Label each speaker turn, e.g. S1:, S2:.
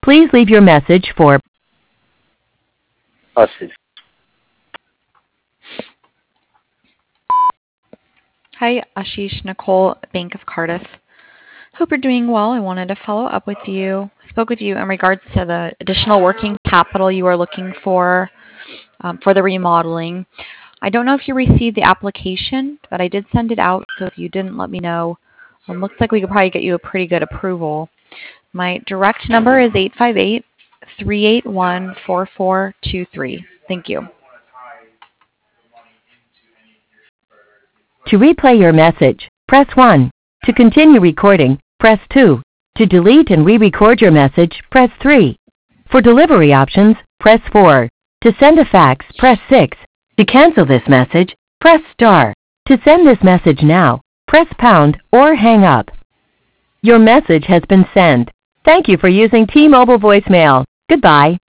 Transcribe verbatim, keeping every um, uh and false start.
S1: Please leave your message for
S2: Ashish.
S3: Hi, Ashish, Nicole, Bank of Cardiff. Hope you're doing well. I wanted to follow up with you. I spoke with you in regards to the additional working capital you are looking for um, for the remodeling. I don't know if you received the application, but I did send it out, so if you didn't, let me know. It looks like we could probably get you a pretty good approval. My direct number is eight five eight, three eight one, four four two three. Thank you.
S1: To replay your message, press one. To continue recording, press two. To delete and re-record your message, press three. For delivery options, press four. To send a fax, press six. To cancel this message, press star. To send this message now, press pound or hang up. Your message has been sent. Thank you for using T-Mobile voicemail. Goodbye.